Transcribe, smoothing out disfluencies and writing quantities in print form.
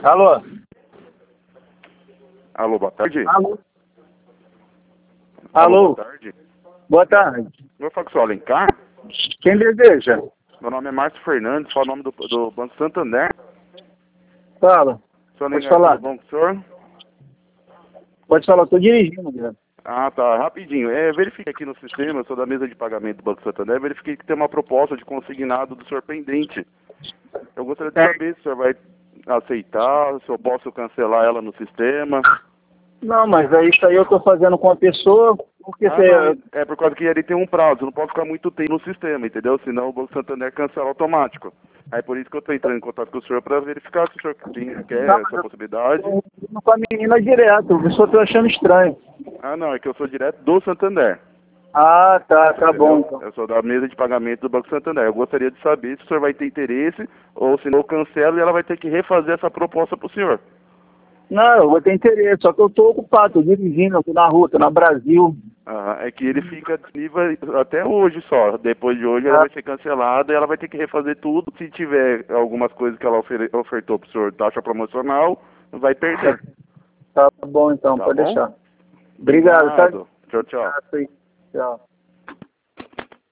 Alô? Alô, boa tarde. Alô? Alô, Alô? boa tarde. Boa tarde. Vou falar com o senhor Alencar. Quem deseja? Meu nome é Márcio Fernandes, falo o nome do Banco Santander. Fala. Senhor Pode Alencar, falar. tudo bom com o senhor? Pode falar, estou dirigindo, cara. Ah, tá, rapidinho. Verifique aqui no sistema, eu sou da mesa de pagamento do Banco Santander, verifiquei que tem uma proposta de consignado do senhor pendente. Eu gostaria de saber se o senhor vai aceitar, se eu posso cancelar ela no sistema. Não, mas isso aí eu estou fazendo com a pessoa, porque Não, é por causa que ele tem um prazo, não pode ficar muito tempo no sistema, entendeu? Senão o Banco Santander cancela automático. Aí por isso que eu estou entrando em contato com o senhor para verificar se o senhor quer Não, essa possibilidade. eu estou com a menina direto, eu só estou achando estranho. Ah, não, é que eu sou direto do Santander. Ah, tá bom Entendeu? então. Eu sou da mesa de pagamento do Banco Santander. Eu gostaria de saber se o senhor vai ter interesse ou se não eu cancelo e ela vai ter que refazer essa proposta para o senhor. Não, eu vou ter interesse, só que eu estou ocupado, estou dirigindo, estou na rua, estou na Brasil. Ah, é que ele fica disponível até hoje só. Depois de hoje ela vai ser cancelada e ela vai ter que refazer tudo. Se tiver algumas coisas que ela ofertou para o senhor, taxa promocional, vai perder. Tá bom então, Tá pode bom? deixar. Obrigado, tá? Tchau, tchau. Tchau.